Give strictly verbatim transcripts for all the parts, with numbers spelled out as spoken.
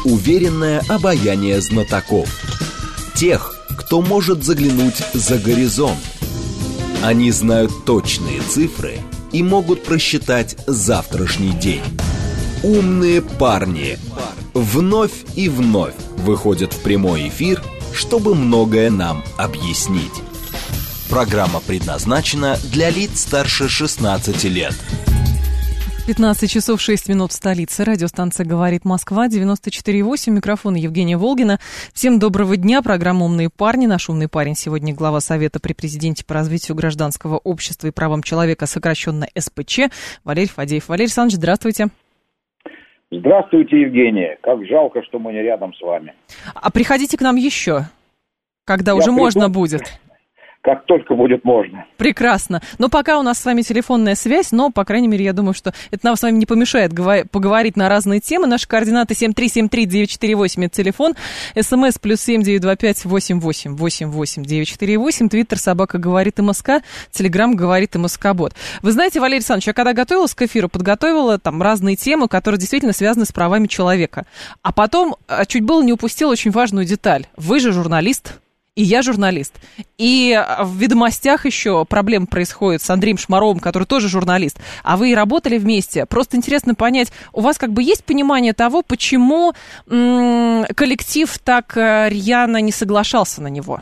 Уверенное обаяние знатоков. Тех, кто может заглянуть за горизонт. Они знают точные цифры и могут просчитать завтрашний день. Умные парни вновь и вновь выходят в прямой эфир, чтобы многое нам объяснить. Программа предназначена для лиц старше шестнадцати лет. пятнадцать часов шесть минут в столице. Радиостанция «Говорит Москва», девяносто четыре и восемь. Микрофон Евгения Волгина. Всем доброго дня. Программа «Умные парни». Наш умный парень сегодня глава Совета при президенте по развитию гражданского общества и правам человека, сокращенно эс пэ че, Валерий Фадеев. Валерий Александрович, здравствуйте. Здравствуйте, Евгения. Как жалко, что мы не рядом с вами. А приходите к нам еще, когда Я уже приду... можно будет. Как только будет можно. Прекрасно. Но пока у нас с вами телефонная связь, но, по крайней мере, я думаю, что это нам с вами не помешает говор- поговорить на разные темы. Наши координаты семь три семь три девять четыре восемь, это телефон. СМС плюс семь девять два пять восемь восемь восемь восемь девять четыре восемь. Твиттер собака говорит МСК. Телеграм говорит МСК-бот. Вы знаете, Валерий Александрович, я когда готовилась к эфиру, подготовила там разные темы, которые действительно связаны с правами человека. А потом чуть было не упустила очень важную деталь. Вы же журналист. И я журналист. И в «Ведомостях» еще проблема происходит с Андреем Шмаровым, который тоже журналист. А вы и работали вместе. Просто интересно понять, у вас как бы есть понимание того, почему м- коллектив так рьяно не соглашался на него?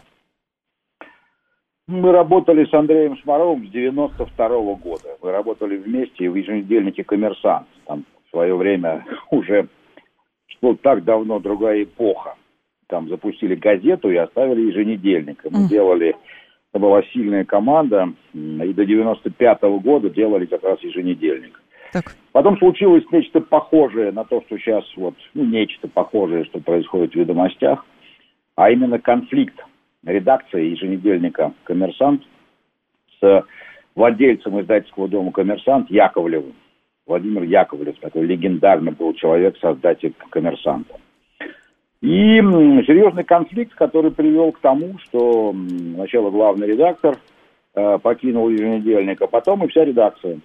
Мы работали с Андреем Шмаровым с девяносто второго года. Мы работали вместе в еженедельнике «Коммерсант». Там в свое время уже шло так давно другая эпоха. Там запустили газету и оставили еженедельник. Мы mm. делали, это была сильная команда, и до девяносто пятого года делали как раз еженедельник. Так. Потом случилось нечто похожее на то, что сейчас, вот, ну, нечто похожее, что происходит в «Ведомостях», а именно конфликт редакции еженедельника «Коммерсант» с владельцем издательского дома «Коммерсант» Яковлевым. Владимир Яковлев, такой легендарный был человек, создатель «Коммерсанта». И серьезный конфликт, который привел к тому, что сначала главный редактор э, покинул еженедельник, а потом и вся редакция.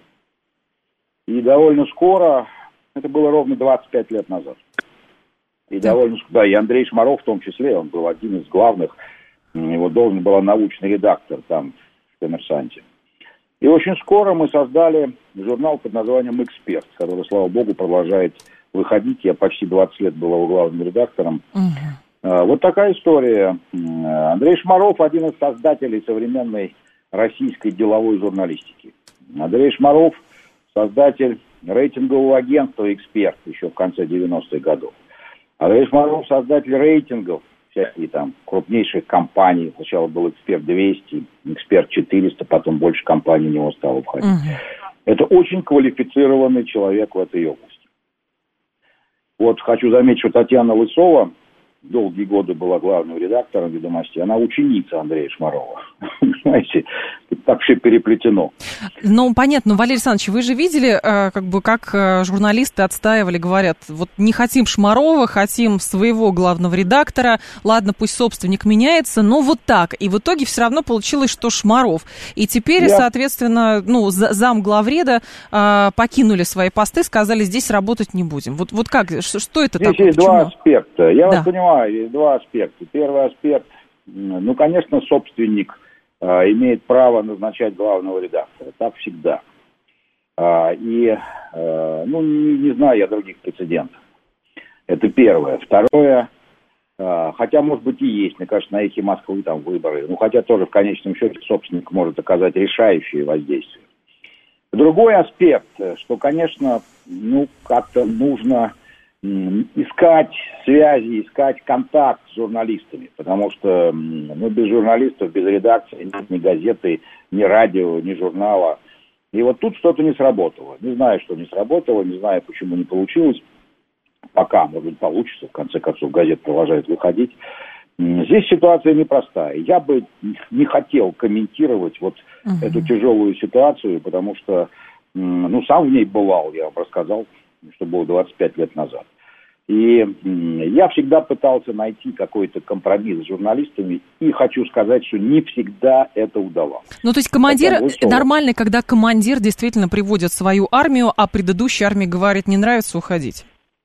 И довольно скоро, это было ровно двадцать пять лет назад, и да. довольно да, и Андрей Шмаров в том числе, он был один из главных, его должен был научный редактор там в «Коммерсанте». И очень скоро мы создали журнал под названием «Эксперт», который, слава богу, продолжает выходить. Я почти двадцать лет был его главным редактором. Uh-huh. Вот такая история. Андрей Шмаров – один из создателей современной российской деловой журналистики. Андрей Шмаров – создатель рейтингового агентства «Эксперт» еще в конце девяностых годов. Андрей Шмаров – создатель рейтингов всякие там крупнейших компаний. Сначала был «Эксперт двести», «Эксперт четыреста», потом больше компаний в него стало входить. Uh-huh. Это очень квалифицированный человек в этой области. Вот хочу заметить, что Татьяна Лысова долгие годы была главным редактором «Ведомостей». Она ученица Андрея Шмарова. Знаете, так все переплетено. Ну, понятно. Валерий Александрович, вы же видели, как бы, как журналисты отстаивали, говорят, вот не хотим Шмарова, хотим своего главного редактора. Ладно, пусть собственник меняется, но вот так. И в итоге все равно получилось, что Шмаров. И теперь, Я... соответственно, ну, зам главреда э, покинули свои посты, сказали, здесь работать не будем. Вот, вот как, что, что это здесь такое? Есть Почему? Два аспекта. Я да. вас понимаю. Есть два аспекта. Первый аспект, ну, конечно, собственник э, имеет право назначать главного редактора. Так всегда. А, и, э, ну, не, не знаю я других прецедентов. Это первое. Второе, э, хотя, может быть, и есть, мне кажется, на «Эхе Москвы» там выборы. Ну, хотя тоже в конечном счете собственник может оказать решающее воздействие. Другой аспект, что, конечно, ну, как-то нужно искать связи, искать контакт с журналистами, потому что ну, без журналистов, без редакции нет ни газеты, ни радио, ни журнала. И вот тут что-то не сработало. Не знаю, что не сработало, не знаю, почему не получилось. Пока, может быть, получится, в конце концов, газета продолжает выходить. Здесь ситуация непростая. Я бы не хотел комментировать вот uh-huh. эту тяжелую ситуацию, потому что, ну, сам в ней бывал, я вам рассказал, что было двадцать пять лет назад. И я всегда пытался найти какой-то компромисс с журналистами, и хочу сказать, что не всегда это удавалось. Ну, то есть командир, нормально, когда командир действительно приводит свою армию, а предыдущая армия говорит, не нравится, уходить?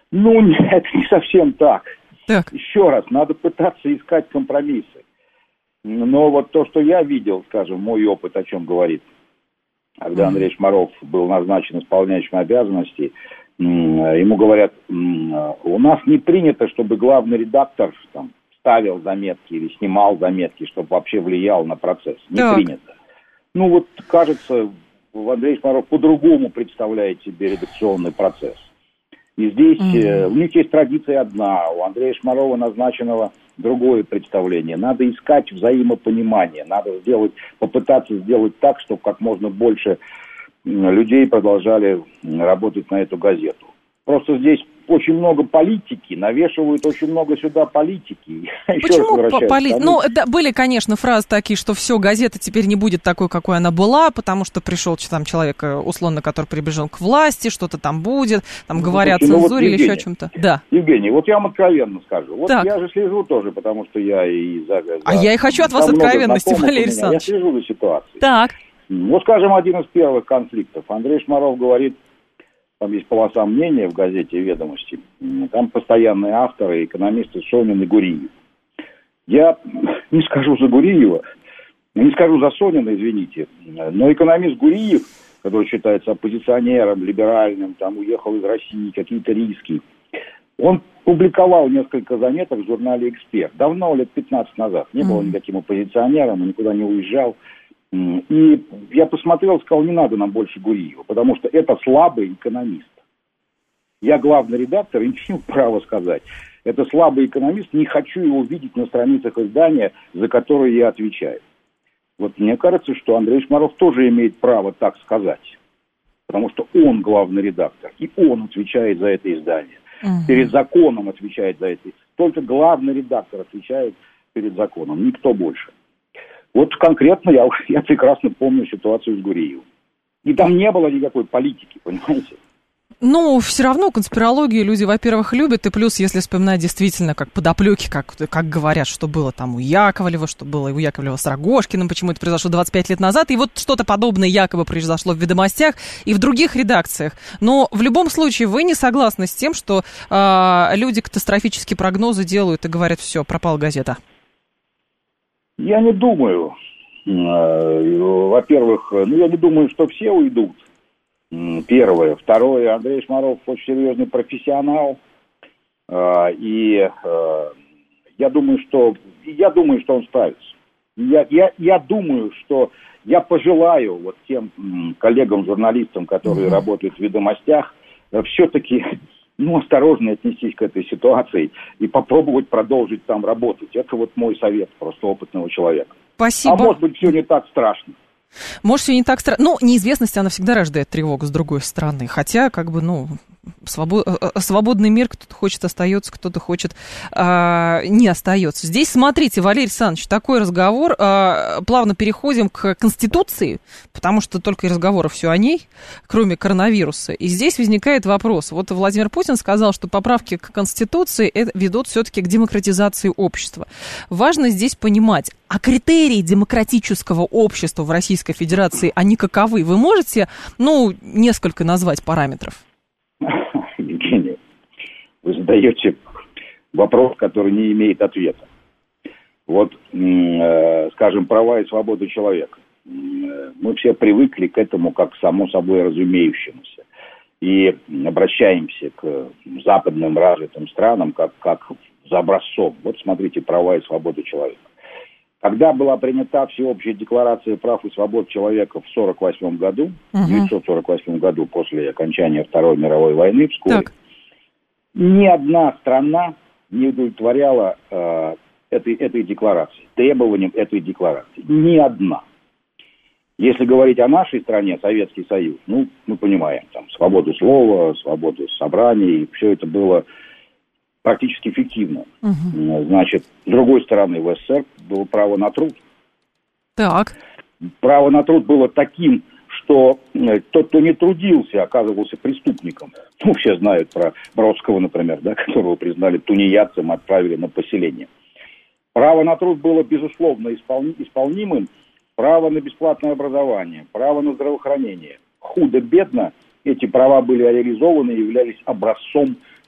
Ну, нет, это не совсем так. Так. Еще раз, надо пытаться искать компромиссы. Но вот то, что я видел, скажем, мой опыт о чем говорит, когда Андрей Шмаров был назначен исполняющим обязанности, ему говорят, у нас не принято, чтобы главный редактор там, ставил заметки или снимал заметки, чтобы вообще влиял на процесс. Не так. принято. Ну вот, кажется, Андрей Шмаров по-другому представляет себе редакционный процесс. И здесь mm-hmm. у них есть традиция одна, у Андрея Шмарова назначенного другое представление. Надо искать взаимопонимание, надо сделать, попытаться сделать так, чтобы как можно больше людей продолжали работать на эту газету. Просто здесь очень много политики, навешивают очень много сюда политики. Почему политики? Ну, это были, конечно, фразы такие, что все, газета теперь не будет такой, какой она была, потому что пришел там человек, условно, который приближен к власти, что-то там будет, там говорят о цензуре ну, вот, или еще о чем-то. Да. Евгений, вот я вам откровенно скажу. Вот так. Я же слежу тоже, потому что я и за... за а я и хочу от вас откровенности, Валерий Александрович. Я слежу за ситуацией. Так. Вот, скажем, один из первых конфликтов. Андрей Шмаров говорит, там есть полоса мнения в газете «Ведомости». Там постоянные авторы, экономисты Сонин и Гуриев. Я не скажу за Гуриева, не скажу за Сонина, извините, но экономист Гуриев, который считается оппозиционером, либеральным, там уехал из России, какие-то риски, он публиковал несколько заметок в журнале «Эксперт». Давно, лет пятнадцать назад. Не был никаким оппозиционером, он никуда не уезжал. И я посмотрел, сказал, не надо нам больше Гуриева, потому что это слабый экономист. Я главный редактор и не имею права сказать. Это слабый экономист, не хочу его видеть на страницах издания, за которые я отвечаю. Вот мне кажется, что Андрей Шмаров тоже имеет право так сказать. Потому что он главный редактор, и он отвечает за это издание. Угу. Перед законом отвечает за это. Только главный редактор отвечает перед законом, никто больше. Вот конкретно я, я прекрасно помню ситуацию с Гуриевым. И там не было никакой политики, понимаете? Ну, все равно конспирологию люди, во-первых, любят, и плюс, если вспоминать действительно, как подоплеки, как, как говорят, что было там у Яковлева, что было и у Яковлева с Рогожкиным, почему это произошло двадцать пять лет назад, и вот что-то подобное якобы произошло в «Ведомостях» и в других редакциях. Но в любом случае вы не согласны с тем, что э, люди катастрофические прогнозы делают и говорят, все, пропала газета? Я не думаю. Во-первых, ну я не думаю, что все уйдут. Первое. Второе. Андрей Шмаров очень серьезный профессионал. И я думаю, что я думаю, что он справится. Я, я, я думаю, что я пожелаю вот тем коллегам-журналистам, которые mm-hmm. работают в «Ведомостях», все-таки ну, осторожно отнестись к этой ситуации и попробовать продолжить там работать. Это вот мой совет просто опытного человека. Спасибо. А может быть, все не так страшно. Может, все не так страшно. Ну, неизвестность, она всегда рождает тревогу с другой стороны. Хотя, как бы, ну, свобод... свободный мир, кто-то хочет остается, кто-то хочет а, не остается. Здесь, смотрите, Валерий Александрович, такой разговор. А, плавно переходим к Конституции, потому что только и разговоров все о ней, кроме коронавируса. И здесь возникает вопрос. Вот Владимир Путин сказал, что поправки к Конституции ведут все-таки к демократизации общества. Важно здесь понимать, а критерии демократического общества в Российской Федерации, они каковы? Вы можете, ну, несколько назвать параметров? Евгений, вы задаете вопрос, который не имеет ответа. Вот, э, скажем, права и свободы человека. Мы все привыкли к этому как само собой разумеющемуся. И обращаемся к западным развитым странам как, как за образцом. Вот смотрите, права и свободы человека. Когда была принята всеобщая декларация прав и свобод человека в сорок восьмом году, в тысяча девятьсот сорок восьмом году, после окончания Второй мировой войны вскоре, так. ни одна страна не удовлетворяла э, этой, этой декларации, требованиям этой декларации. Ни одна. Если говорить о нашей стране, Советский Союз, ну, мы понимаем, там, свободу слова, свободу собраний, все это было практически фиктивно. Угу. Значит, с другой стороны, в СССР было право на труд. Так. Право на труд было таким, что тот, кто не трудился, оказывался преступником. Ну, все знают про Бродского, например, да, которого признали тунеядцем, отправили на поселение. Право на труд было, безусловно, исполни- исполнимым. Право на бесплатное образование, право на здравоохранение. Худо-бедно эти права были реализованы и являлись образцом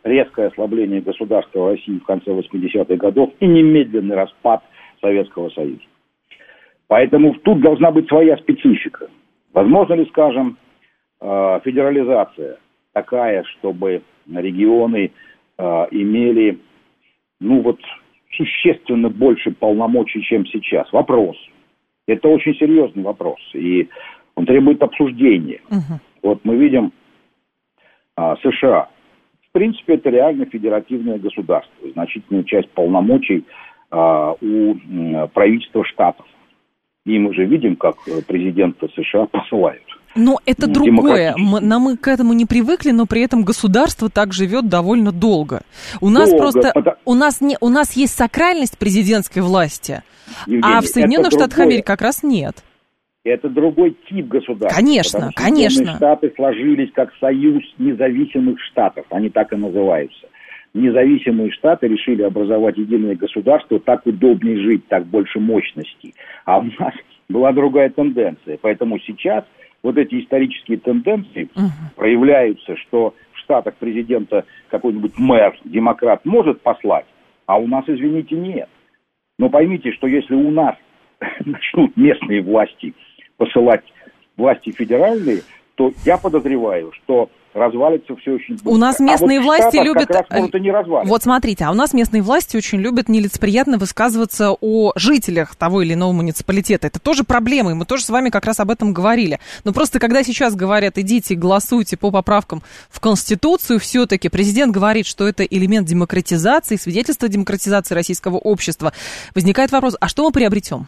резкое ослабление государства России в конце восьмидесятых годов и немедленный распад Советского Союза. Поэтому тут должна быть своя специфика. Возможно ли, скажем, федерализация такая, чтобы регионы имели, ну вот, существенно больше полномочий, чем сейчас? Вопрос. Это очень серьезный вопрос, и он требует обсуждения. Uh-huh. Вот мы видим а, США. В принципе, это реально федеративное государство. Значительная часть полномочий а, у а, правительства штатов. И мы же видим, как президента США посылают. Но это другое. Мы, мы к этому не привыкли, но при этом государство так живет довольно долго. У нас долго, просто потому... у нас не у нас есть сакральность президентской власти, Евгений, а в Соединенных Штатах другое. Америки как раз нет. Это другой тип государства. Конечно, конечно. Штаты сложились как союз независимых штатов, они так и называются. Независимые штаты решили образовать единое государство, так удобнее жить, так больше мощностей. А у нас была другая тенденция. Поэтому сейчас вот эти исторические тенденции uh-huh. проявляются, что в Штатах президента какой-нибудь мэр, демократ может послать, а у нас, извините, нет. Но поймите, что если у нас начнут местные власти посылать власти федеральные, то я подозреваю, что развалится все очень быстро. У нас местные а вот власти любят... Как раз может и не вот смотрите, а у нас местные власти очень любят нелицеприятно высказываться о жителях того или иного муниципалитета. Это тоже проблема, и мы тоже с вами как раз об этом говорили. Но просто когда сейчас говорят, идите голосуйте по поправкам в Конституцию, все-таки президент говорит, что это элемент демократизации, свидетельство демократизации российского общества, возникает вопрос, а что мы приобретем?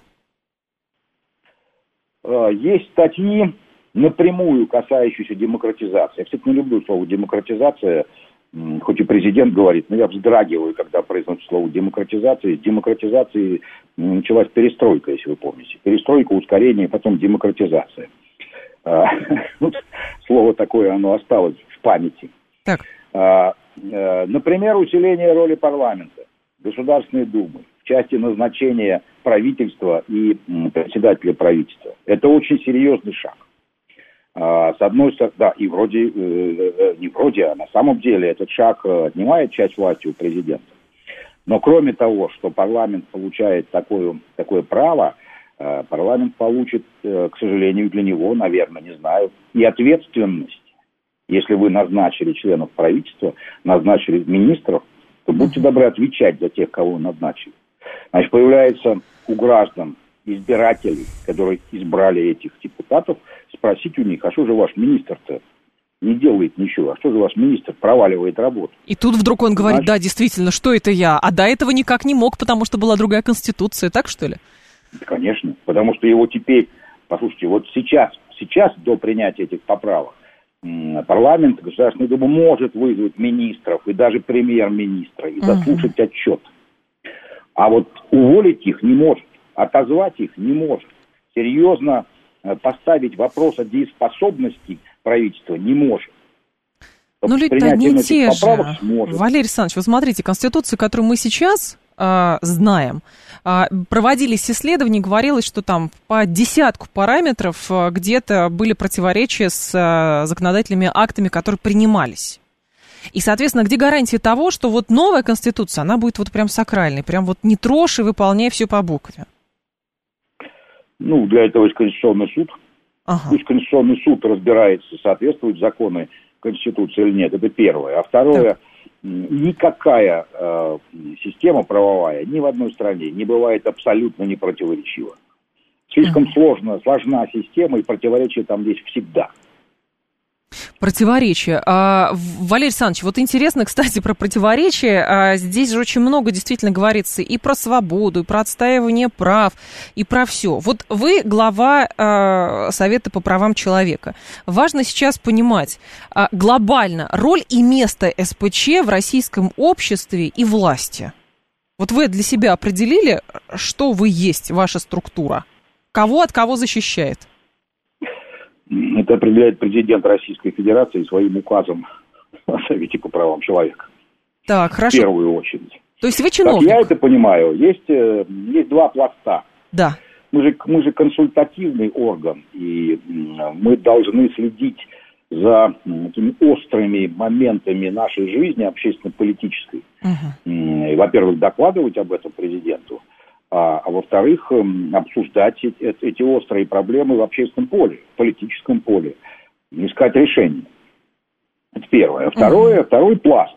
Есть статьи, напрямую касающуюся демократизации. Я, кстати, не люблю слово демократизация, хоть и президент говорит, но я вздрагиваю, когда произносит слово демократизация. С демократизации началась перестройка, если вы помните. Перестройка, ускорение, потом демократизация. Слово такое, оно осталось в памяти. Так. Например, усиление роли парламента, Государственной Думы в части назначения правительства и председателя правительства. Это очень серьезный шаг. С одной стороны, да, и вроде, э, не вроде, а на самом деле этот шаг отнимает часть власти у президента. Но кроме того, что парламент получает такое, такое право, э, парламент получит, э, к сожалению, для него, наверное, не знаю, и ответственность. Если вы назначили членов правительства, назначили министров, то будьте добры отвечать за тех, кого вы назначили. Значит, появляется у граждан, избирателей, которые избрали этих депутатов, спросить у них, а что же ваш министр-то не делает ничего, а что же ваш министр проваливает работу? И тут вдруг он говорит, Значит, да, действительно, что это я? А до этого никак не мог, потому что была другая конституция, так что ли? Конечно, потому что его теперь, послушайте, вот сейчас, сейчас до принятия этих поправок, парламент, Государственная Дума может вызвать министров и даже премьер-министра и заслушать uh-huh. отчет. А вот уволить их не может. Отозвать их не может. Серьезно поставить вопрос о дееспособности правительства не может. Ну, люди-то не те же. Валерий Александрович, вы смотрите, Конституция, которую мы сейчас э, знаем, э, проводились исследования, говорилось, что там по десятку параметров э, где-то были противоречия с э, законодательными актами, которые принимались. И, соответственно, где гарантия того, что вот новая Конституция, она будет вот прям сакральной, прям вот не трожь и выполняй все по букве? Ну, для этого есть Конституционный суд. Ага. Пусть Конституционный суд разбирается, соответствуют законы Конституции или нет. Это первое. А второе, так. никакая э, система правовая ни в одной стране не бывает абсолютно непротиворечива. Слишком ага. сложно, сложна система, и противоречия там есть всегда. Противоречия. А, Валерий Александрович, вот интересно, кстати, про противоречия. А, здесь же очень много действительно говорится и про свободу, и про отстаивание прав, и про все. Вот вы глава а, Совета по правам человека. Важно сейчас понимать а, глобально роль и место эс пэ че в российском обществе и власти. Вот вы для себя определили, что вы есть, ваша структура? Кого от кого защищает? Это определяет президент Российской Федерации своим указом о Совете по правам человека. Так, хорошо. В первую очередь. То есть вы чиновник? Как я это понимаю, есть, есть два пласта. Да. Мы же, мы же консультативный орган, и мы должны следить за такими острыми моментами нашей жизни общественно-политической. Uh-huh. Во-первых, докладывать об этом президенту, а, а во-вторых, обсуждать эти, эти острые проблемы в общественном поле, в политическом поле, искать решения. Это первое. Второе, uh-huh. Второй пласт.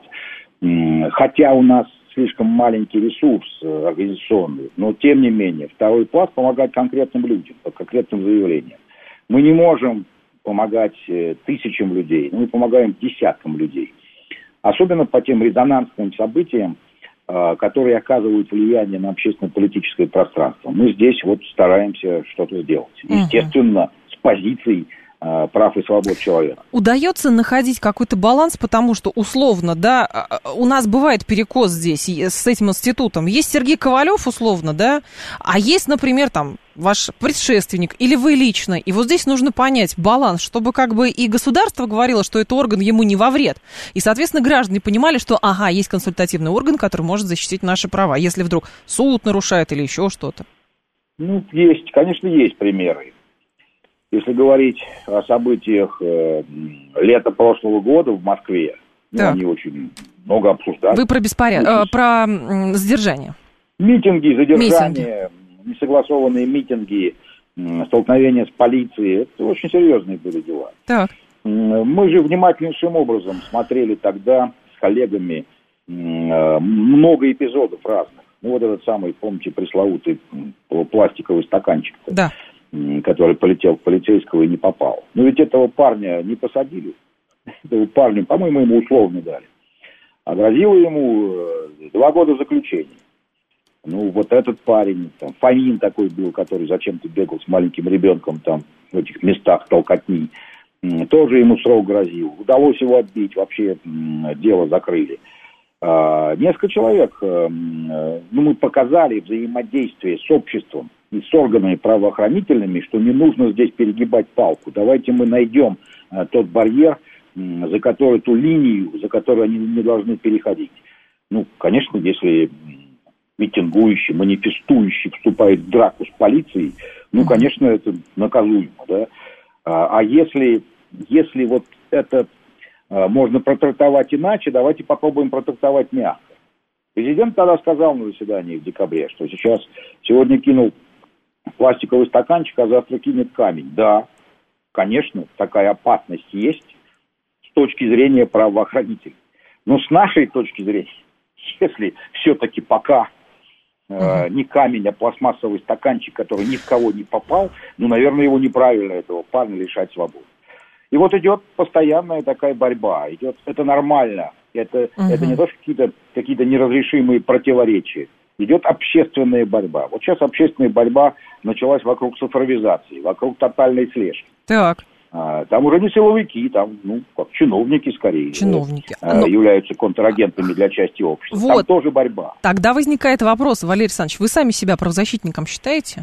Хотя у нас слишком маленький ресурс организационный, но тем не менее, второй пласт помогать конкретным людям, по конкретным заявлениям. Мы не можем помогать тысячам людей, но мы помогаем десяткам людей. Особенно по тем резонансным событиям, которые оказывают влияние на общественно-политическое пространство. Мы здесь вот стараемся что-то сделать. Естественно, с позицией прав и свобод человека. Удается находить какой-то баланс, потому что, условно, да, у нас бывает перекос здесь с этим институтом. Есть Сергей Ковалев, условно, да, а есть, например, там, ваш предшественник или вы лично. И вот здесь нужно понять баланс, чтобы как бы и государство говорило, что это орган ему не во вред. И, соответственно, граждане понимали, что, ага, есть консультативный орган, который может защитить наши права, если вдруг суд нарушает или еще что-то. Ну, есть, конечно, есть примеры. Если говорить о событиях э, лета прошлого года в Москве, ну, они очень много обсуждали. Вы про беспорядок, э, про м, задержание. Митинги, задержания, митинги. Несогласованные митинги, столкновения с полицией. Это очень серьезные были дела. Так. Мы же внимательнейшим образом смотрели тогда с коллегами э, много эпизодов разных. Ну, вот этот самый, помните, пресловутый пластиковый стаканчик. Да. Который полетел в полицейского и не попал. Но ведь этого парня не посадили. Этого парня, по-моему, ему условно дали. А грозило ему два года заключения. Ну, вот этот парень, там, Фомин такой был, который зачем-то бегал с маленьким ребенком там в этих местах толкотни, тоже ему срок грозил. Удалось его отбить, вообще дело закрыли. А, несколько человек, ну, мы показали взаимодействие с обществом и с органами правоохранительными, что не нужно здесь перегибать палку. Давайте мы найдем а, тот барьер, м, за который, ту линию, за которую они не должны переходить. Ну, конечно, если митингующий, манифестующий вступает в драку с полицией, ну, конечно, это наказуемо, да. А, а если, если вот это а, можно протрактовать иначе, давайте попробуем протрактовать мягко. Президент тогда сказал на заседании в декабре, что сейчас, сегодня кинул пластиковый стаканчик, а завтра кинет камень. Да, конечно, такая опасность есть с точки зрения правоохранителей. Но с нашей точки зрения, если все-таки пока э, не камень, а пластмассовый стаканчик, который ни в кого не попал, ну, наверное, его неправильно, этого парня, лишать свободы. И вот идет постоянная такая борьба. Идет, это нормально. Это, uh-huh. это не то, что какие-то, какие-то неразрешимые противоречия. Идет общественная борьба. Вот сейчас общественная борьба началась вокруг цифровизации, вокруг тотальной слежки. Так. А, там уже не силовики, там, ну, как чиновники скорее. Чиновники. А, Но... являются контрагентами для части общества. Вот. Там тоже борьба. Тогда возникает вопрос, Валерий Александрович, вы сами себя правозащитником считаете?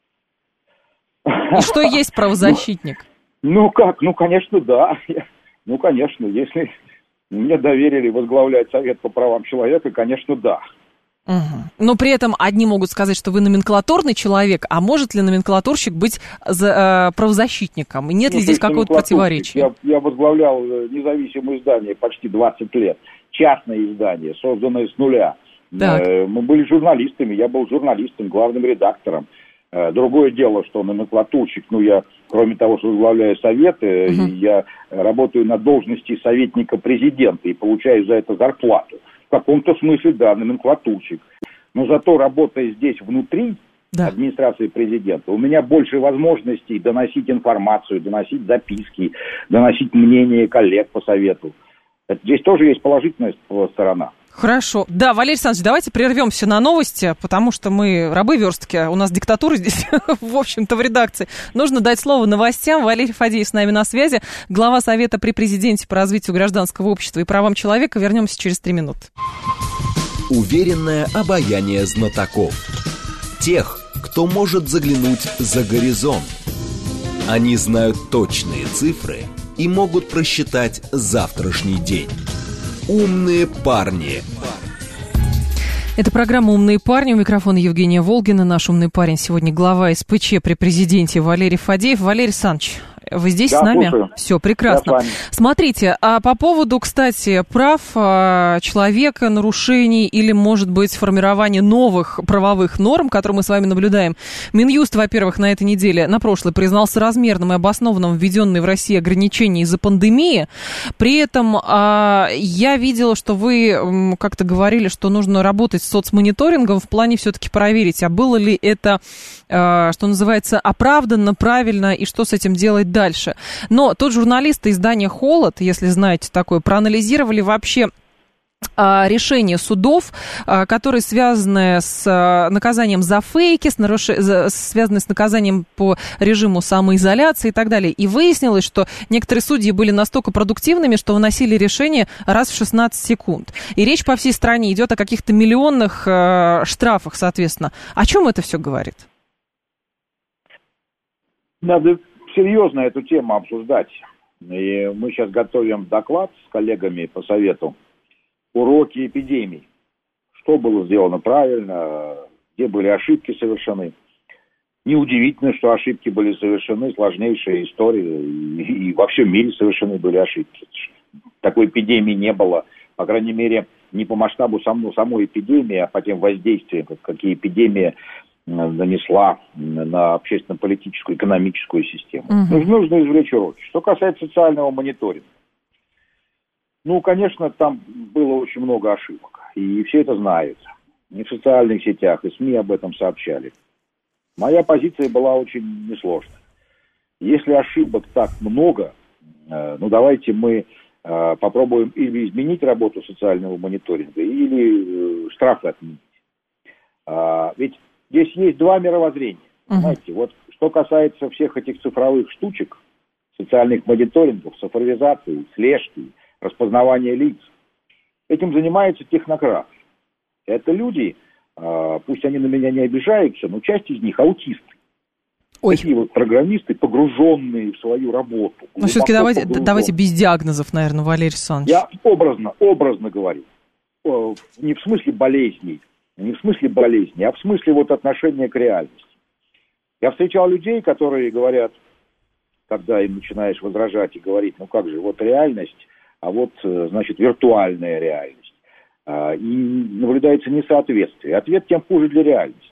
И что есть правозащитник? Ну как, ну конечно, да. Ну конечно, если мне доверили возглавлять Совет по правам человека, конечно, да. Угу. Но при этом одни могут сказать, что вы номенклатурный человек, а может ли номенклатурщик быть за, э, правозащитником? И нет ну, ли здесь какого-то противоречия? Я, я возглавлял независимое издание почти двадцать лет, частное издание, созданное с нуля. Э, мы были журналистами, я был журналистом, главным редактором. Э, другое дело, что номенклатурщик, ну я, кроме того, что возглавляю совет, э, угу. я работаю на должности советника президента и получаю за это зарплату. В каком-то смысле, да, номенклатурщик. Но зато, работая здесь внутри да. администрации президента, у меня больше возможностей доносить информацию, доносить записки, доносить мнение коллег по совету. Это, здесь тоже есть положительная сторона. Хорошо. Да, Валерий Александрович, давайте прервемся на новости, потому что мы рабы-верстки, у нас диктатура здесь, в общем-то, в редакции. Нужно дать слово новостям. Валерий Фадеев с нами на связи, глава Совета при президенте по развитию гражданского общества и правам человека. Вернемся через три минуты. Уверенное обаяние знатоков. Тех, кто может заглянуть за горизонт. Они знают точные цифры и могут просчитать завтрашний день. Умные парни. Это программа «Умные парни». У микрофона Евгения Волгина. Наш умный парень сегодня глава эс пэ че при президенте Валерий Фадеев. Валерий Александрович, Вы здесь да, с нами? Слушаю. Все, прекрасно. Смотрите, а по поводу, кстати, прав человека, нарушений или, может быть, формирования новых правовых норм, которые мы с вами наблюдаем, Минюст, во-первых, на этой неделе, на прошлой, признался размерным и обоснованным введенные в России ограничения из-за пандемии. При этом а, я видела, что вы м, как-то говорили, что нужно работать с соцмониторингом в плане все-таки проверить, а было ли это, а, что называется, оправданно, правильно, и что с этим делать дальше. Но тот журналист издания «Холод», если знаете такое, проанализировали вообще решения судов, которые связаны с наказанием за фейки, с наруш... связаны с наказанием по режиму самоизоляции и так далее. И выяснилось, что некоторые судьи были настолько продуктивными, что выносили решение раз в шестнадцать секунд. И речь по всей стране идет о каких-то миллионных штрафах, соответственно. О чем это все говорит? Надо серьезно эту тему обсуждать. И мы сейчас готовим доклад с коллегами по совету. Уроки эпидемий. Что было сделано правильно, где были ошибки совершены. Неудивительно, что ошибки были совершены, сложнейшая история, и, и во всем мире совершены были ошибки. Такой эпидемии не было, по крайней мере, не по масштабу самой, самой эпидемии, а по тем воздействиям, какие эпидемия нанесла на общественно-политическую, экономическую систему. Uh-huh. Нужно извлечь уроки. Что касается социального мониторинга. Ну, конечно, там было очень много ошибок, и все это знают. И в социальных сетях, и СМИ об этом сообщали. Моя позиция была очень несложная. Если ошибок так много, э, ну, давайте мы э, попробуем или изменить работу социального мониторинга, или э, штрафы отменить. А, ведь здесь есть два мировоззрения. Uh-huh. Знаете, вот что касается всех этих цифровых штучек, социальных мониторингов, цифровизации, слежки, распознавание лиц. Этим занимаются технократы. Это люди, пусть они на меня не обижаются, но часть из них аутисты. Ой. Такие вот программисты, погруженные в свою работу. Но все-таки давайте, давайте без диагнозов, наверное, Валерий Александрович. Я образно, образно говорю. Не в смысле болезней, не в смысле болезней, а в смысле вот отношения к реальности. Я встречал людей, которые говорят, когда им начинаешь возражать и говорить, ну как же, вот реальность, а вот, значит, виртуальная реальность. И наблюдается несоответствие. Ответ тем хуже для реальности.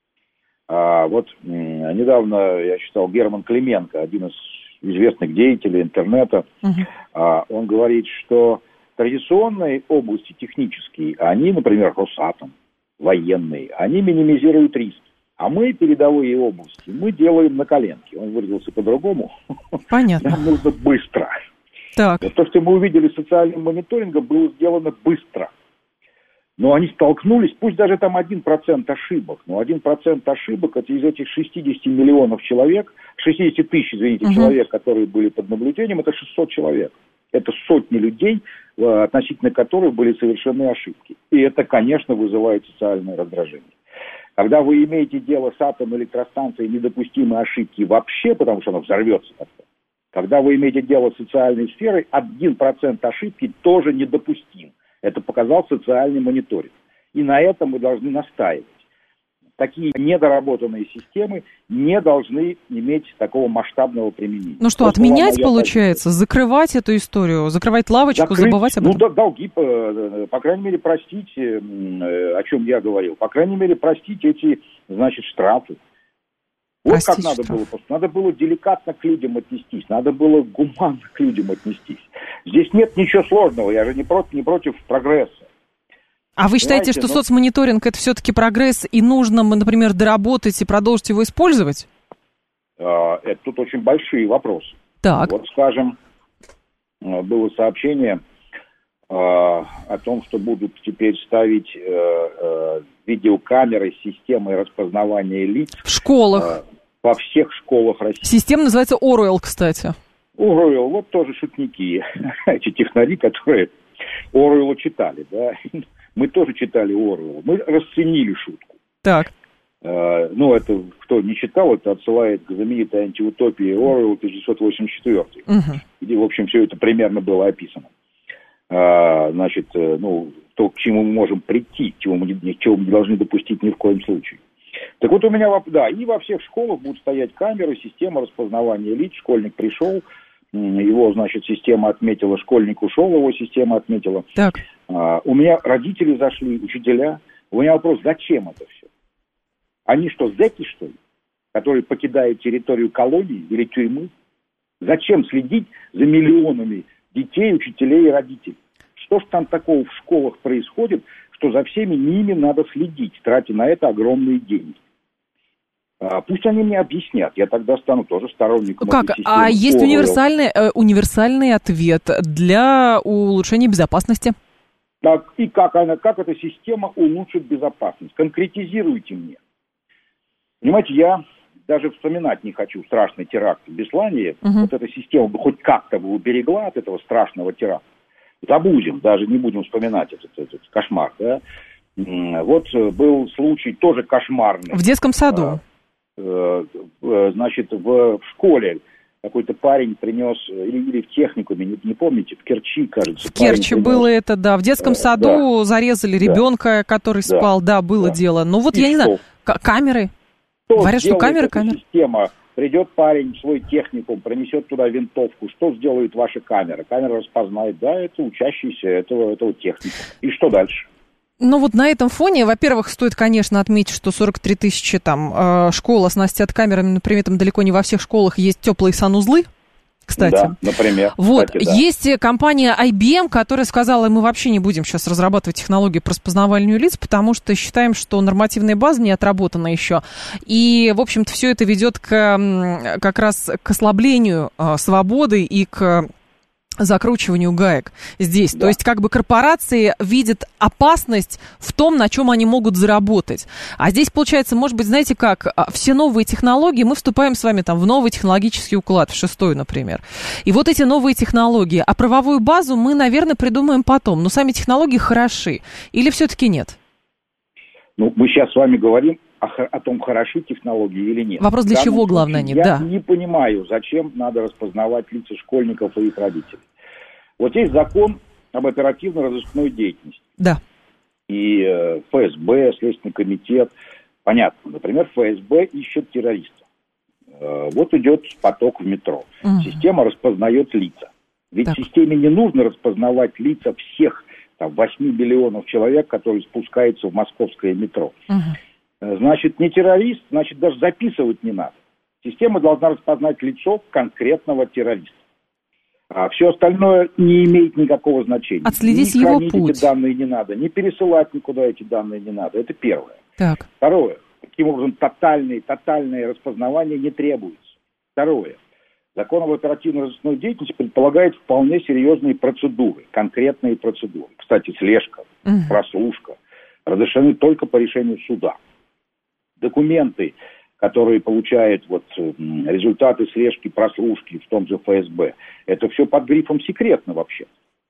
Вот недавно я читал Герман Клименко, один из известных деятелей интернета. Uh-huh. Он говорит, что традиционные области технические, они, например, Росатом, военные, они минимизируют риски. А мы, передовые области, мы делаем на коленке. Он выразился по-другому. Понятно. Нам нужно быстро. Так. Вот то, что мы увидели социальным мониторингом, было сделано быстро. Но они столкнулись, пусть даже там один процент ошибок, но один процент ошибок, это из этих шестьдесят миллионов человек, шестьдесят тысяч, извините, uh-huh. человек, которые были под наблюдением, это шестьсот человек. Это сотни людей, относительно которых были совершены ошибки. И это, конечно, вызывает социальное раздражение. Когда вы имеете дело с атомной электростанцией, недопустимой ошибки вообще, потому что она взорвется как-то, когда вы имеете дело с социальной сферой, один процент ошибки тоже недопустим. Это показал социальный мониторинг. И на этом мы должны настаивать. Такие недоработанные системы не должны иметь такого масштабного применения. Ну что, вот отменять получается? Позиция. Закрывать эту историю? Закрывать лавочку, Закрыть, забывать об этом? Ну, долги, по, по крайней мере, простить, о чем я говорил. По крайней мере, простить эти, значит, штрафы. Вот простить как надо штраф. было. Надо было деликатно к людям отнестись. Надо было гуманно к людям отнестись. Здесь нет ничего сложного. Я же не против, не против прогресса. А вы считаете, Знаете, что ну, соцмониторинг это все-таки прогресс, и нужно, например, доработать и продолжить его использовать? Это тут очень большие вопросы. Так. Вот, скажем, было сообщение о том, что будут теперь ставить видеокамеры с системой распознавания лиц. В школах. Во всех школах России. Система называется Оруэлл, кстати. Оруэлл, вот тоже шутники, эти технари, которые Оруэлла читали, да. Мы тоже читали Оруэлла. Мы расценили шутку. Так. Э, ну, это, кто не читал, это отсылает к знаменитой антиутопии Оруэлла тысяча девятьсот восемьдесят четвёртый, угу. где, в общем, все это примерно было описано. Э, значит, э, ну, то, к чему мы можем прийти, чего мы, чего мы не должны допустить ни в коем случае. Так вот у меня, да, и во всех школах будут стоять камеры, система распознавания лиц. Школьник пришел, его, значит, система отметила, школьник ушел, его система отметила. Так. А, у меня родители зашли, учителя. У меня вопрос, зачем это все? Они что, зэки, что ли, которые покидают территорию колонии или тюрьмы? Зачем следить за миллионами детей, учителей и родителей? Что ж там такого в школах происходит, что за всеми ними надо следить, тратя на это огромные деньги? А, пусть они мне объяснят, я тогда стану тоже сторонником как? этой системы. А есть универсальный, э, универсальный ответ для улучшения безопасности? Так, и как, она, как эта система улучшит безопасность? Конкретизируйте мне. Понимаете, я даже вспоминать не хочу страшный теракт в Беслане. Uh-huh. Вот эта система бы хоть как-то бы уберегла от этого страшного теракта. Забудем, даже не будем вспоминать этот, этот кошмар. Да? Вот был случай тоже кошмарный. В детском саду? Значит, в школе какой-то парень принес, или, или в техникуме, не, не помните, в Керчи, кажется. В Керчи было это, да. В детском саду да. зарезали ребенка, да. который спал, да, да было да. дело. Ну вот, и я что? не знаю, к- камеры. Что Говорят, что камеры, камеры. Система. Придет парень в свой техникум, принесет туда винтовку. Что сделает ваша камера? Камера распознает, да, это учащийся этого, этого техника. И что дальше? Ну вот на этом фоне, во-первых, стоит, конечно, отметить, что сорок три тысячи там школ оснастят камерами, но при этом далеко не во всех школах есть теплые санузлы, кстати. Да, например. Вот, кстати, да. Есть компания ай би эм, которая сказала, мы вообще не будем сейчас разрабатывать технологии по распознаванию лиц, потому что считаем, что нормативная база не отработана еще. И, в общем-то, все это ведет к, как раз к ослаблению свободы и к закручиванию гаек здесь. Да. То есть как бы корпорации видят опасность в том, на чем они могут заработать. А здесь получается, может быть, знаете как, все новые технологии, мы вступаем с вами там в новый технологический уклад, в шестой, например. И вот эти новые технологии, а правовую базу мы, наверное, придумаем потом. Но сами технологии хороши. Или все-таки нет? Ну, мы сейчас с вами говорим о, о том, хороши технологии или нет. Вопрос, для чего, главное, нет, я да. Я не понимаю, зачем надо распознавать лица школьников и их родителей. Вот есть закон об оперативно-розыскной деятельности. Да. И э, эф эс бэ, Следственный комитет. Понятно, например, эф эс бэ ищет террористов. Э, вот идет поток в метро. Угу. Система распознает лица. Ведь так. Системе не нужно распознавать лица всех там, восемь миллионов человек, которые спускаются в московское метро. Угу. Значит, не террорист, значит, даже записывать не надо. Система должна распознать лицо конкретного террориста. А все остальное не имеет никакого значения. Отследить ни его хранить путь. Эти данные не надо, не пересылать никуда эти данные не надо. Это первое. Так. Второе. Таким образом, тотальное, тотальное распознавание не требуется. Второе. Закон об оперативно-розыскной деятельности предполагает вполне серьезные процедуры, конкретные процедуры. Кстати, слежка, угу. прослушка разрешены только по решению суда. Документы, которые получают вот, результаты слежки, прослушки в том же эф эс бэ, это все под грифом секретно вообще.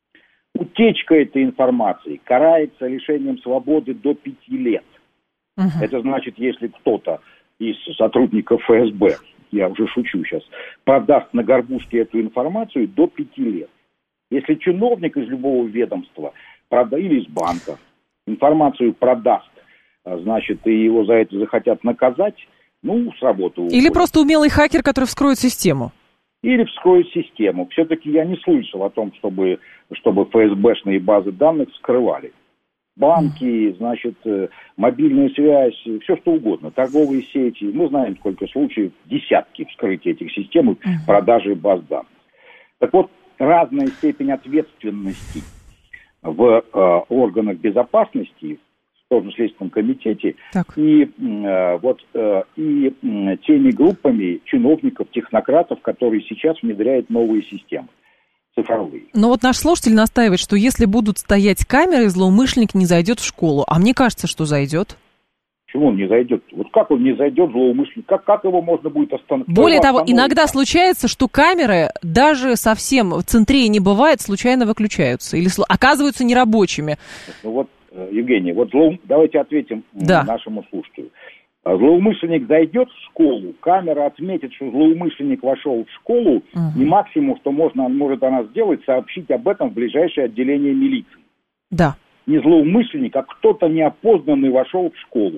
Утечка этой информации карается лишением свободы до пяти лет. Uh-huh. Это значит, если кто-то из сотрудников эф эс бэ, я уже шучу сейчас, продаст на горбушке эту информацию, до пяти лет. Если чиновник из любого ведомства прода... или из банка информацию продаст, значит, и его за это захотят наказать, ну, с работы уходит. Или просто умелый хакер, который вскроет систему. Или вскроет систему. Все-таки я не слышал о том, чтобы, чтобы эф эс бэ-шные базы данных вскрывали. Банки, mm. значит, мобильная связь, все что угодно, торговые сети. Мы знаем, сколько случаев, десятки вскрытия этих систем и mm. продажи баз данных. Так вот, разная степень ответственности в э, органах безопасности, в том же Следственном комитете, так. и, э, вот, э, и э, теми группами чиновников, технократов, которые сейчас внедряют новые системы цифровые. Но вот наш слушатель настаивает, что если будут стоять камеры, злоумышленник не зайдет в школу. А мне кажется, что зайдет. Почему он не зайдет? Вот как он не зайдет, злоумышленник? Как, как его можно будет остановить? Более того, иногда случается, что камеры даже совсем в центре не бывает, случайно выключаются или оказываются нерабочими. Ну вот, Евгений, вот злоум... давайте ответим да. нашему слушателю. Злоумышленник зайдет в школу, камера отметит, что злоумышленник вошел в школу, угу. и максимум, что можно, может она сделать, сообщить об этом в ближайшее отделение милиции. Да. Не злоумышленник, а кто-то неопознанный вошел в школу.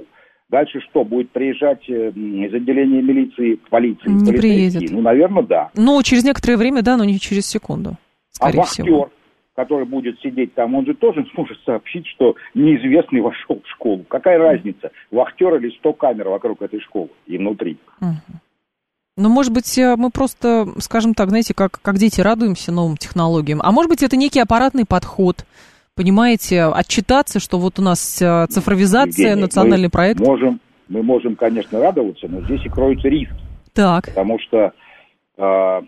Дальше что, будет приезжать из отделения милиции к полиции? Не приедет. Ну, наверное, да. Ну, через некоторое время, да, но не через секунду, скорее а вахтер, всего. который будет сидеть там, он же тоже сможет сообщить, что неизвестный вошел в школу. Какая разница, вахтер или сто камер вокруг этой школы и внутри? Угу. Ну, может быть, мы просто, скажем так, знаете, как, как дети радуемся новым технологиям. А может быть, это некий аппаратный подход, понимаете, отчитаться, что вот у нас цифровизация, Евгений, национальный мы проект. Можем, мы можем, конечно, радоваться, но здесь и кроются риски. Так. Потому что э,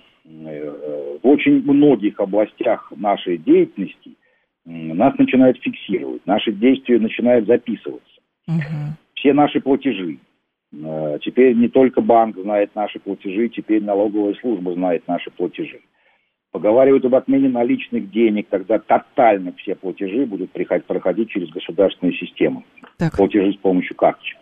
в очень многих областях нашей деятельности нас начинают фиксировать, наши действия начинают записываться. Угу. Все наши платежи. Теперь не только банк знает наши платежи, теперь налоговая служба знает наши платежи. Поговаривают об отмене наличных денег, тогда тотально все платежи будут проходить через государственную систему. Так. Платежи с помощью карточек.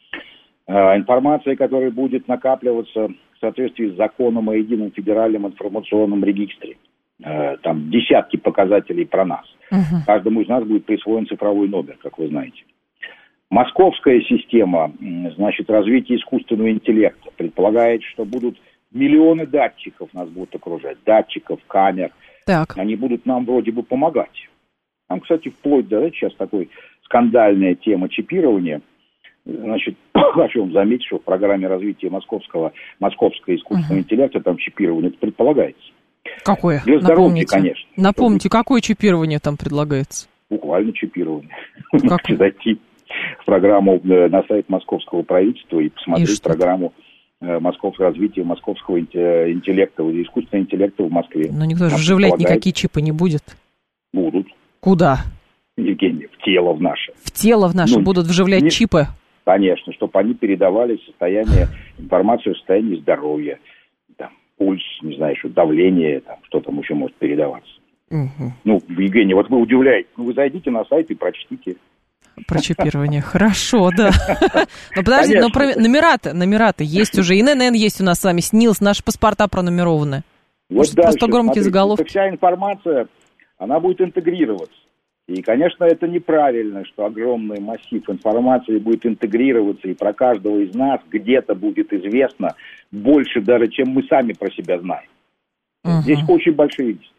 Информация, которая будет накапливаться в соответствии с законом о едином федеральном информационном регистре. Там десятки показателей про нас. Угу. Каждому из нас будет присвоен цифровой номер, как вы знаете. Московская система, значит, развития искусственного интеллекта предполагает, что будут миллионы датчиков нас будут окружать, датчиков, камер. Так. Они будут нам вроде бы помогать. Там, кстати, вплоть до, знаете, сейчас такой скандальная тема чипирования. Значит, хочу вам заметить, что в программе развития московского, московского искусственного uh-huh. интеллекта там чипирование предполагается. Какое? Для здоровья, конечно. Напомните, какое чипирование там предлагается? Буквально чипирование. Можете зайти в программу на сайт московского правительства и посмотреть и программу московского развития московского интеллекта, искусственного интеллекта в Москве. Но никто же вживлять никакие чипы не будет. Будут. Куда? Евгений, в тело в наше. В тело в наше ну, будут вживлять не, чипы? Конечно, чтобы они передавали состояние, информацию о состоянии здоровья, там, пульс, не знаю, что давление, там, что там еще может передаваться. Угу. Ну, Евгений, вот вы удивляете, ну, вы зайдите на сайт и прочтите. Про чипирование. Хорошо, да. Но подождите, но номера-то, номера-то есть уже. И эн эн эн есть у нас с вами, СНИЛС, наши паспорта пронумерованы. Может, просто громкие заголовки. Вся информация, она будет интегрироваться. И, конечно, это неправильно, что огромный массив информации будет интегрироваться, и про каждого из нас где-то будет известно больше даже, чем мы сами про себя знаем. Угу. Здесь очень большие риски.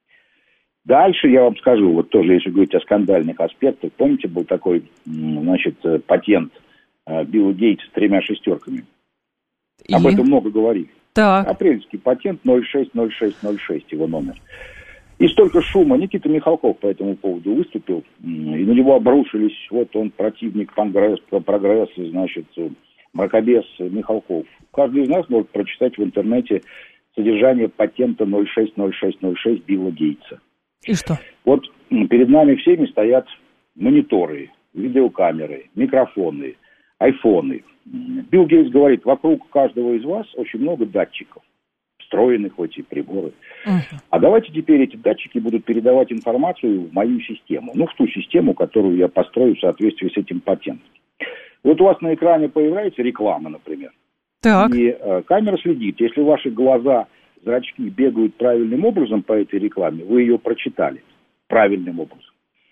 Дальше я вам скажу, вот тоже, если говорить о скандальных аспектах, помните, был такой, значит, патент Билла Гейтса с тремя шестерками? И? Об этом много говорили. Так. Апрельский патент ноль шесть ноль шесть ноль шесть, его номер. И столько шума. Никита Михалков по этому поводу выступил, и на него обрушились, вот он противник прогресса, прогресса, значит, мракобес Михалков. Каждый из нас может прочитать в интернете содержание патента ноль шесть ноль шесть ноль шесть Билла Гейтса. И что? Вот перед нами всеми стоят мониторы, видеокамеры, микрофоны, айфоны. Билл Гейтс говорит, вокруг каждого из вас очень много датчиков, встроенных в эти приборы. Uh-huh. А давайте теперь эти датчики будут передавать информацию в мою систему, ну, в ту систему, которую я построю в соответствии с этим патентом. Вот у вас на экране появляется реклама, например. Так. И э, камера следит, если ваши глаза... зрачки бегают правильным образом по этой рекламе, вы ее прочитали правильным образом.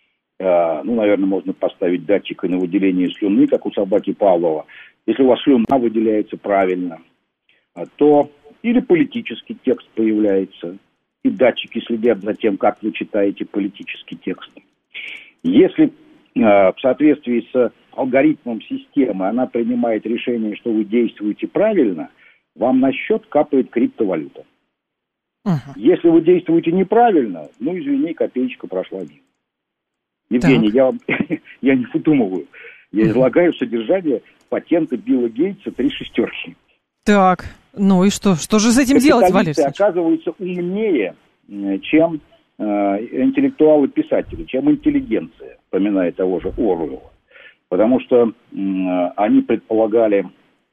Э, ну, наверное, можно поставить датчик и на выделение слюны, как у собаки Павлова. Если у вас слюна выделяется правильно, то или политический текст появляется, и датчики следят за тем, как вы читаете политический текст. Если э, в соответствии с алгоритмом системы она принимает решение, что вы действуете правильно, вам на счет капает криптовалюта. Uh-huh. Если вы действуете неправильно, ну, извини, копеечка прошла мимо. Евгений, так. я вам я не выдумываю. Я uh-huh. излагаю содержание патента Билла Гейтса «Три шестерки». Так, ну и что? Что же с этим делать, Валерий Александрович? Оказываются умнее, чем э, интеллектуалы-писатели, чем интеллигенция, вспоминая того же Оруэлла. Потому что э, они предполагали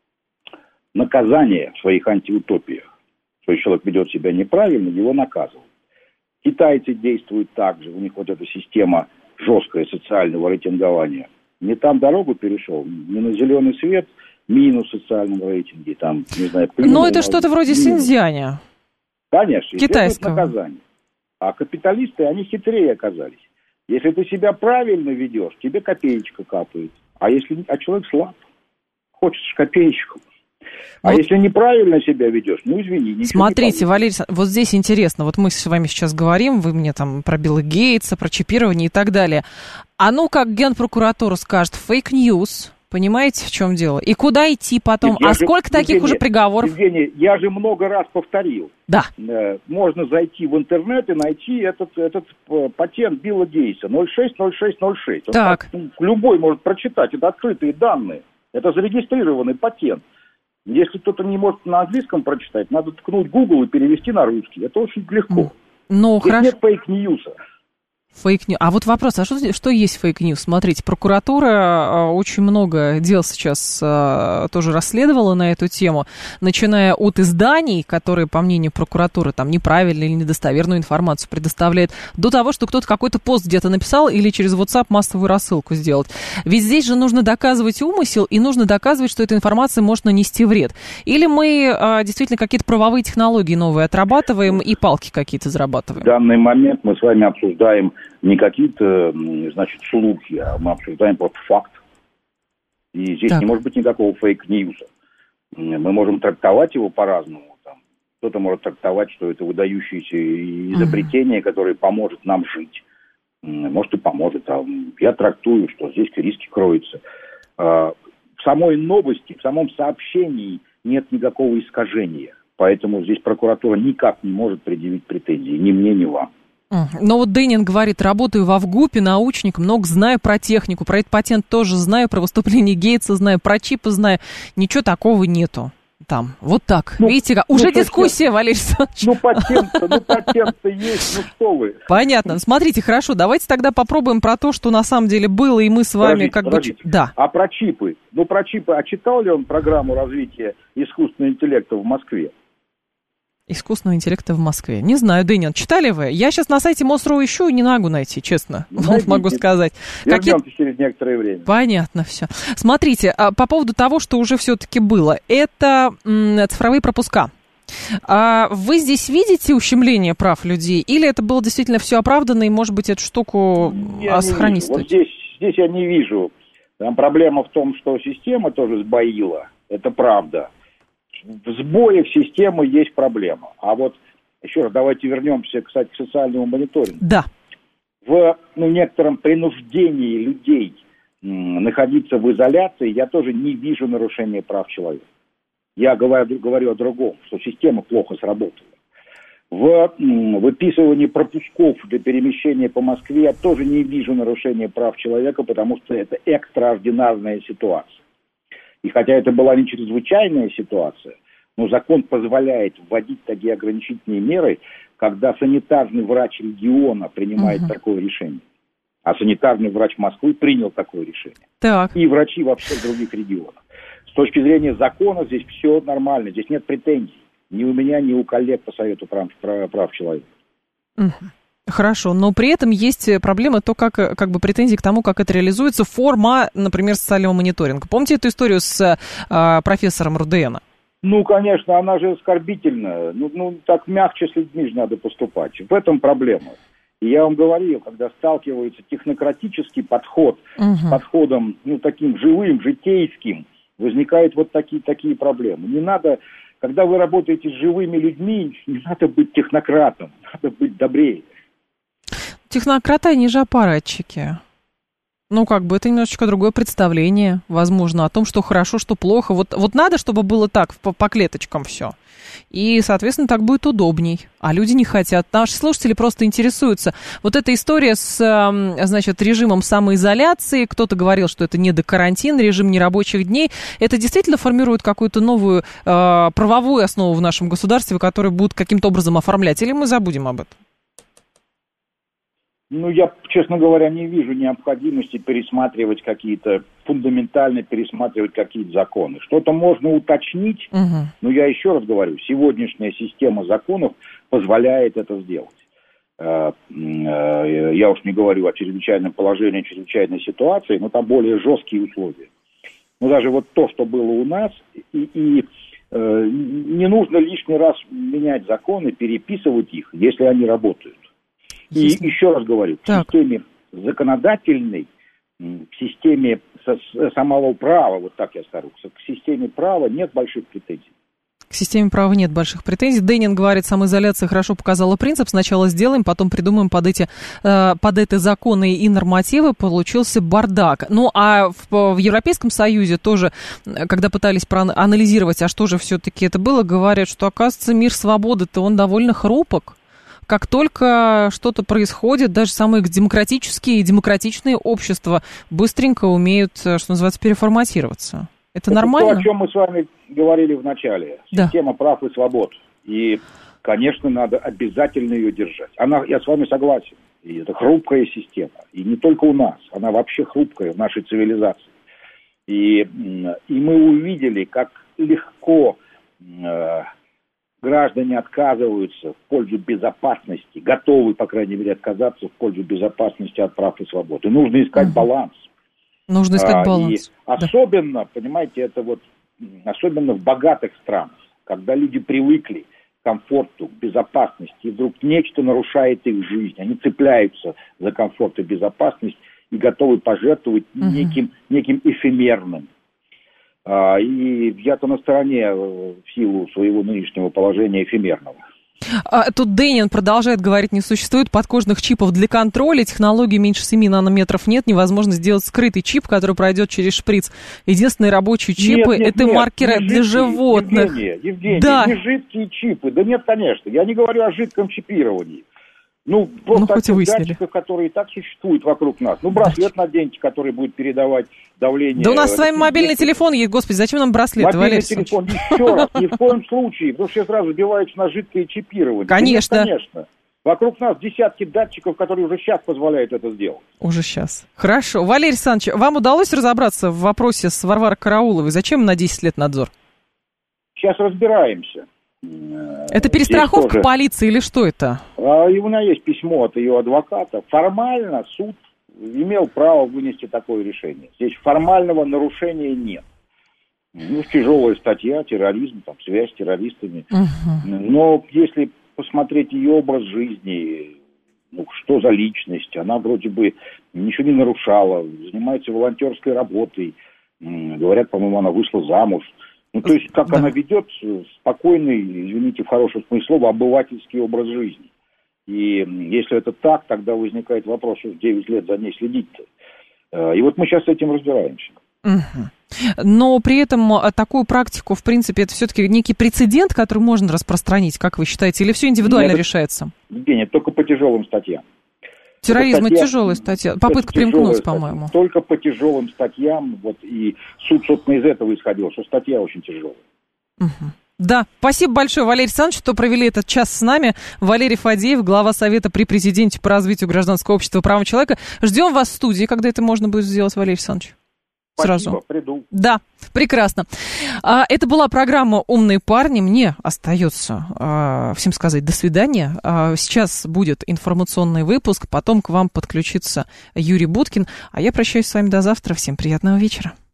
наказание в своих антиутопиях. Что если человек ведет себя неправильно, его наказывают. Китайцы действуют так же. У них вот эта система жесткая социального рейтингования. Не там дорогу перешел, не на зеленый свет, минус в социальном рейтинге. Там, не знаю, Но это что-то вроде Синьцзяня. Конечно, китайского наказание. А капиталисты, они хитрее оказались. Если ты себя правильно ведешь, тебе копеечка капает. А если а человек слаб, хочется копеечку. А вот. Если неправильно себя ведешь, ну, извини. Смотрите, Валерий, вот здесь интересно, вот мы с вами сейчас говорим, вы мне там про Билла Гейтса, про чипирование и так далее. А ну, как Генпрокуратура скажет, фейк-ньюс, понимаете, в чем дело? И куда идти потом? Я а же, сколько таких Евгений, уже приговоров? Евгений, я же много раз повторил. Да. Можно зайти в интернет и найти этот, этот патент Билла Гейтса ноль шесть ноль шесть ноль шесть. Так. Так, любой может прочитать, это открытые данные, это зарегистрированный патент. Если кто-то не может на английском прочитать, надо ткнуть Google и перевести на русский. Это очень легко. Ну, Здесь хорошо. нет фейк-ньюса. Фейк-ньюс. А вот вопрос, а что, что есть фейк-ньюс? Смотрите, прокуратура очень много дел сейчас а, тоже расследовала на эту тему, начиная от изданий, которые, по мнению прокуратуры, там неправильную или недостоверную информацию предоставляют, до того, что кто-то какой-то пост где-то написал или через WhatsApp массовую рассылку сделать. Ведь здесь же нужно доказывать умысел и нужно доказывать, что эта информация может нанести вред. Или мы а, действительно какие-то правовые технологии новые отрабатываем и палки какие-то зарабатываем? В данный момент мы с вами обсуждаем не какие-то, значит, слухи, а мы обсуждаем просто факт. И здесь так. не может быть никакого фейк-ньюса. Мы можем трактовать его по-разному. Там. Кто-то может трактовать, что это выдающееся изобретение, которое поможет нам жить. Может, и поможет. А я трактую, что здесь риски кроются. В самой новости, в самом сообщении нет никакого искажения. Поэтому здесь прокуратура никак не может предъявить претензии. Ни мне, ни вам. Но вот Дэнин говорит, работаю в Авгупе, научник, много знаю про технику, про этот патент тоже знаю, про выступление Гейтса знаю, про чипы знаю. Ничего такого нету там. Вот так. Ну, видите, как? Уже ну, дискуссия, Валерий Александрович. Ну, патент-то, ну, патент-то есть, ну что вы. Понятно. Смотрите, хорошо, давайте тогда попробуем про то, что на самом деле было, и мы с вами подождите, как подождите. бы... Да. А про чипы? Ну, про чипы. А читал ли он программу развития искусственного интеллекта в Москве? Искусственного интеллекта в Москве. Не знаю, Дэнин, читали вы? Я сейчас на сайте МОСРУ ищу и не могу найти, честно. Найдите. Могу сказать. Вернемся Какие... через некоторое время. Понятно все. Смотрите, по поводу того, что уже все-таки было. Это м, цифровые пропуска. А вы здесь видите ущемление прав людей? Или это было действительно все оправдано, и, может быть, эту штуку я сохранить стоит? Вот здесь, здесь я не вижу. Там проблема в том, что система тоже сбоила. Это правда. В сбоях системы есть проблема. А вот, еще раз, давайте вернемся, кстати, к социальному мониторингу. Да. В ну, некотором принуждении людей м, находиться в изоляции я тоже не вижу нарушения прав человека. Я говорю, говорю о другом, что система плохо сработала. В м, выписывании пропусков для перемещения по Москве я тоже не вижу нарушения прав человека, потому что это экстраординарная ситуация. И хотя это была не чрезвычайная ситуация, но закон позволяет вводить такие ограничительные меры, когда санитарный врач региона принимает uh-huh. такое решение. А санитарный врач Москвы принял такое решение. Так. И врачи во всех других регионах. С точки зрения закона здесь все нормально, здесь нет претензий. Ни у меня, ни у коллег по Совету прав, прав человека. Uh-huh. Хорошо, но при этом есть проблема, то, как, как бы претензии к тому, как это реализуется, форма, например, социального мониторинга. Помните эту историю с а, профессором РУДНа? Ну, конечно, она же оскорбительная. Ну, ну, так мягче с людьми же надо поступать. В этом проблема. И я вам говорил, когда сталкивается технократический подход угу. с подходом, ну, таким живым, житейским, возникают вот такие, такие проблемы. Не надо, когда вы работаете с живыми людьми, не надо быть технократом, надо быть добрее. Технократы, они же аппаратчики. Ну, как бы это немножечко другое представление, возможно, о том, что хорошо, что плохо. Вот, вот надо, чтобы было так, по, по клеточкам все. И, соответственно, так будет удобней. А люди не хотят. Наши слушатели просто интересуются. Вот эта история с, значит, режимом самоизоляции. Кто-то говорил, что это не до карантина, режим нерабочих дней. Это действительно формирует какую-то новую э, правовую основу в нашем государстве, которую будут каким-то образом оформлять? Или мы забудем об этом? Ну, я, честно говоря, не вижу необходимости пересматривать какие-то, фундаментально пересматривать какие-то законы. Что-то можно уточнить, угу. но я еще раз говорю, сегодняшняя система законов позволяет это сделать. Я уж не говорю о чрезвычайном положении, чрезвычайной ситуации, но там более жесткие условия. Но даже вот то, что было у нас, и, и не нужно лишний раз менять законы, переписывать их, если они работают. И еще раз говорю, в так. системе законодательной к системе самого права, вот так я скажу, к системе права нет больших претензий. К системе права нет больших претензий. Денин говорит, самоизоляция хорошо показала принцип. Сначала сделаем, потом придумаем под эти, под эти законы и нормативы. Получился бардак. Ну, а в, в Европейском Союзе тоже, когда пытались проанализировать, а что же все-таки это было, говорят, что, оказывается, мир свободы-то он довольно хрупок. Как только что-то происходит, даже самые демократические и демократичные общества быстренько умеют, что называется, переформатироваться. Это, это нормально? То, о чем мы с вами говорили в начале. Да. Система прав и свобод. И, конечно, надо обязательно ее держать. Она, я с вами согласен. И это хрупкая система. И не только у нас. Она вообще хрупкая в нашей цивилизации. И, и мы увидели, как легко э, граждане отказываются в пользу безопасности. Готовы, по крайней мере, отказаться в пользу безопасности от прав и свобод. И нужно искать угу. баланс. Нужно искать баланс. И особенно, да. понимаете, это вот особенно в богатых странах, когда люди привыкли к комфорту, к безопасности, и вдруг нечто нарушает их жизнь. Они цепляются за комфорт и безопасность и готовы пожертвовать угу. неким, неким эфемерным. И я-то на стороне в силу своего нынешнего положения эфемерного. Тут Денин продолжает говорить, не существует подкожных чипов для контроля, технологии меньше семи нанометров нет, невозможно сделать скрытый чип, который пройдет через шприц. Единственные рабочие чипы нет, нет, это нет, маркеры для жидкие, животных. Евгения, Евгения, да. не жидкие чипы, да нет, конечно, я не говорю о жидком чипировании. Ну, просто ну, таких датчиков, которые и так существуют вокруг нас. Ну, браслет наденьте, который будет передавать давление. Да у нас с вами мобильный телефон есть, господи, зачем нам браслет, Валерий Мобильный телефон, еще раз, ни в коем случае, потому что все сразу сбиваются на жидкое чипирование. Конечно. Нет, конечно. Вокруг нас десятки датчиков, которые уже сейчас позволяют это сделать. Уже сейчас. Хорошо. Валерий Александрович, вам удалось разобраться в вопросе с Варварой Карауловой? Зачем на десять лет надзор? Сейчас разбираемся. Это перестраховка тоже полиции или что это? А, и у меня есть письмо от ее адвоката. Формально суд имел право вынести такое решение. Здесь формального нарушения нет. Ну, тяжелая статья, терроризм, там, связь с террористами. Угу. Но если посмотреть ее образ жизни, ну, что за личность, она вроде бы ничего не нарушала, занимается волонтерской работой. Говорят, по-моему, она вышла замуж. Ну, то есть, как да. она ведет спокойный, извините, в хорошем смысле слова, обывательский образ жизни. И если это так, тогда возникает вопрос, что девять лет за ней следить-то. И вот мы сейчас с этим разбираемся. Угу. Но при этом такую практику, в принципе, это все-таки некий прецедент, который можно распространить, как вы считаете, или все индивидуально Нет, решается? Нет, только по тяжелым статьям. Терроризм — это тяжелая статья. Попытка примкнуть, по-моему. Только по тяжелым статьям. Вот, и суд, собственно, из этого исходил, что статья очень тяжелая. Угу. Да, спасибо большое, Валерий Александрович, что провели этот час с нами. Валерий Фадеев, глава Совета при президенте по развитию гражданского общества и правам человека. Ждем вас в студии, когда это можно будет сделать, Валерий Александрович. Сразу. Спасибо, приду. Да, прекрасно. А, это была программа «Умные парни». Мне остается а, всем сказать до свидания. А, сейчас будет информационный выпуск, потом к вам подключится Юрий Буткин. А я прощаюсь с вами до завтра. Всем приятного вечера.